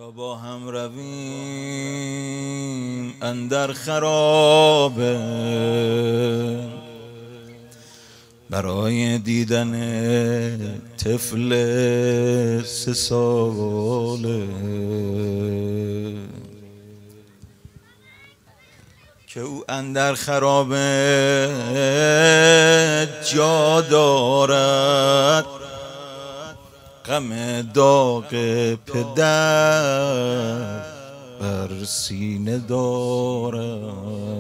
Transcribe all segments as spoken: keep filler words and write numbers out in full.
بیا با هم رویم اندر خرابه برای دیدن طفل سه ساله که او اندر خرابه جا دارد، غم داغ پدر بر سینه دارد.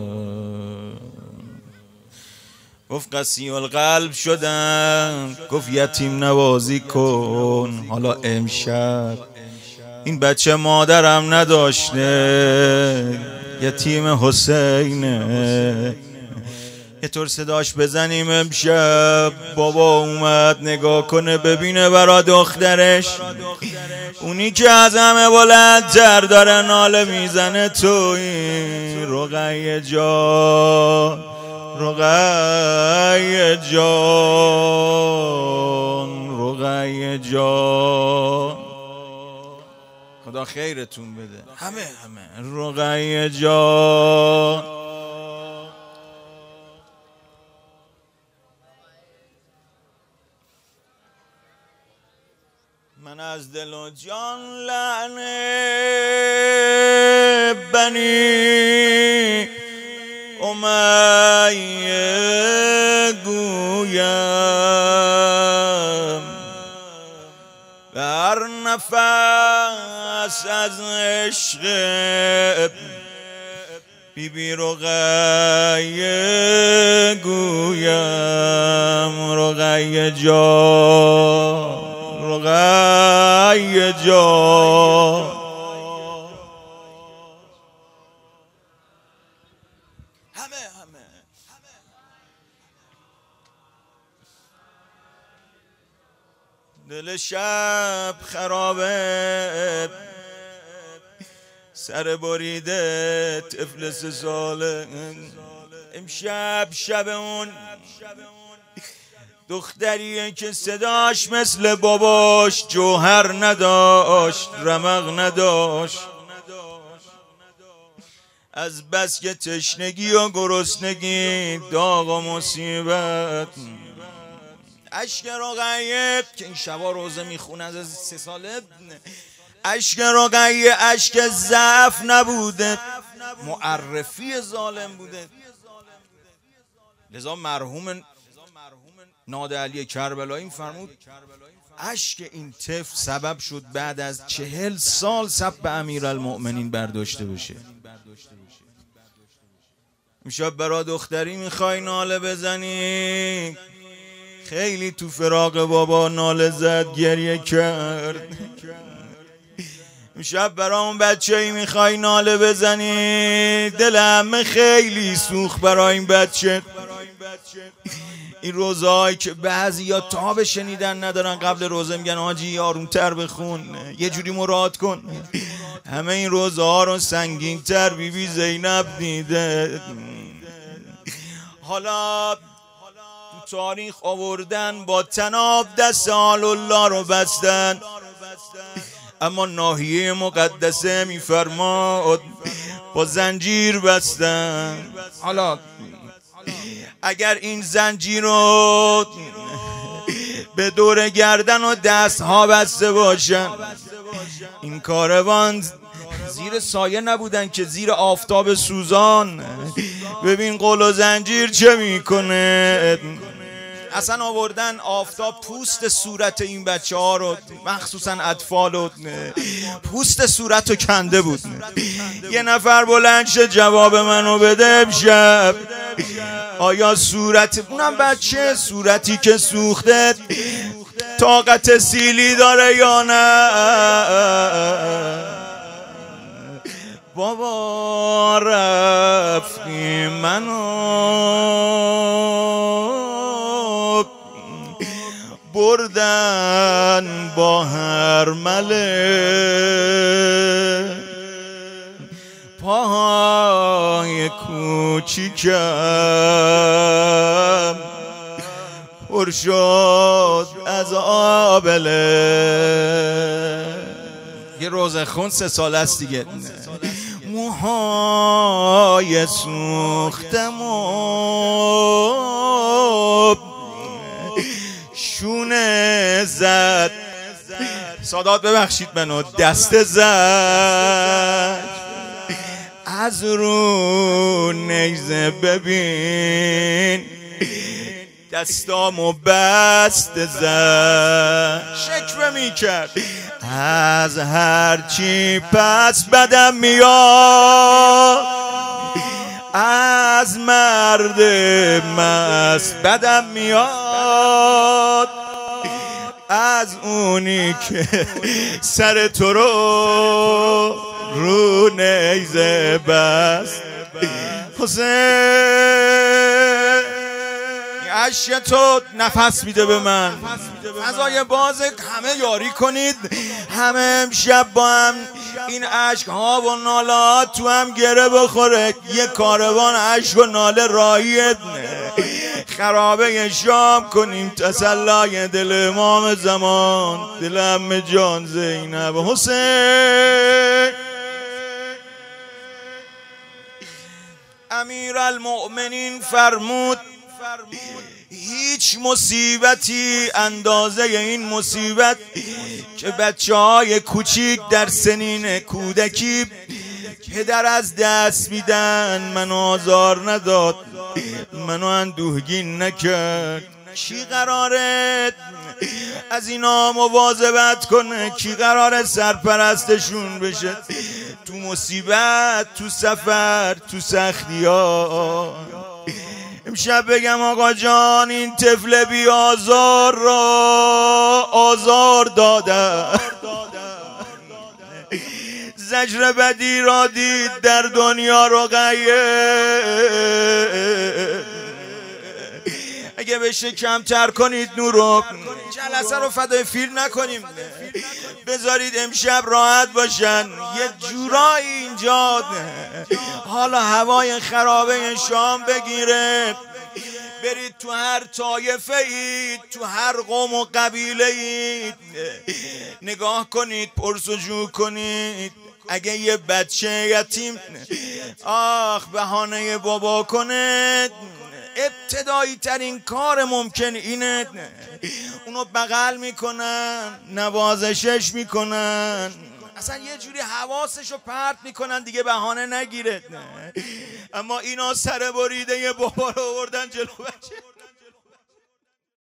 گفت قسی القلب شدم، گفت یتیم نوازی کن. حالا امشب این بچه مادرم نداشته، یتیم حسینه، یه طور صداش بزنیم امشب. بابا اومد نگاه کنه ببینه برا دخترش، اونی که از همه بلندتر داره ناله میزنه تویی رقیه جان، رقیه جان، رقیه جان، خدا خیرتون بده همه همه. رقیه جان من از دل و جان لعنه بنی امیه گویم، در نفس از عشق بی بی رقیه گویم. رقیه جان، رقیه جان، همه همه. دل شب خرابه، سر بریده طفل سه ساله. امشب شب اون دختریه که صداش مثل باباش جوهر نداشت، رمق نداشت، از بس که تشنگی و گرسنگی داغ و مصیبت. اشک رقیه که این شبا روزه میخونه از سه ساله، اشک رقیه اشک ضعف نبوده، معرفی ظالم بوده. لذا مرحوم نادر علی کربلایی فرمود اشک این طفل سبب شد بعد از چهل سال سب به امیرالمؤمنین برداشته بشه. میشه برا دختری میخوای ناله بزنی، خیلی تو فراق بابا ناله زد گریه کرد. میشه برا اون بچه ای میخوای ناله بزنی، دل همه خیلی سوخت برا این بچه. این روزهایی که بعضی یا تاب شنیدن ندارن قبل روزه میگن آجی آرومتر بخون، یه جوری مراد کن. همه این روزها رو سنگین تر بی بی زینب دیده. حالا تو تاریخ آوردن با تناب دست آل الله رو بستن، اما ناحیه مقدسه میفرماد با زنجیر بستن. حالا اگر این زنجیر رو به دور گردن و دست ها بسته باشن، این کاروان زیر سایه نبودن که زیر آفتاب سوزان. ببین قل و زنجیر چه میکنه. اصلا آوردن آفتاب پوست صورت این بچه ها رو، مخصوصا اطفال رو، پوست صورت رو کنده بود. یه نفر بلند شه جواب منو بده امشب، آیا صورت اونم بچه صورتی که سوخته طاقت سیلی داره یا نه؟ بابا رفتی منو بردن با هر مله، پاهای کوچیکم پر شد از آبله. یه روز روزه خون سه سال است دیگه. موهای سوختم و شونه زد، سادات ببخشید منو، دست زد از رو نیزه، ببین دستامو بست زد، شکوه میکرد از هرچی پس بدم میاد، از مرد مست بدم میاد، از اونی که سر تو رو رو نیزه بست. حسین عشق تو نفس میده به من، فضای باز همه یاری کنید، همه امشب با هم این عشق ها و نالات تو هم گره بخوره، یه کاروان عشق و ناله راهی خرابه شام کنیم، تسلای دل امام زمان، دل عمه جان زینب. حسین امیرالمؤمنین فرمود هیچ مصیبتی اندازه این مصیبت که بچه های کوچیک در سنین کودکی پدر از دست میدن من آزار نداد، منو اندوهگین نکرد. کی قراره از اینا مواظبت کنه؟ کی قراره سرپرستشون بشه تو مصیبت، تو سفر، تو سختی ها؟ امشب بگم آقا جان این طفل بی آزار را آزار دادن، زجر بدی را دید در دنیا رو غیر. اگه بشه کمتر کنید نورو، جلسه رو فدای فیلم نکنیم، بذارید امشب راحت باشن. یه جورایی اینجا حالا هوای خرابه شام بگیره، برید تو هر طایفه اید، تو هر قوم و قبیله اید، نگاه کنید، پرسجو کنید. اگه یه بچه یتیم آخ بهانه بابا کنه، ابتدایی ترین کار ممکن اینه، اونو بغل میکنن، نوازشش میکنن، اصلا یه جوری حواسشو پرت میکنن دیگه بهانه نگیره. اما اینا سر بریده یه بابا رو آوردن جلو بچه.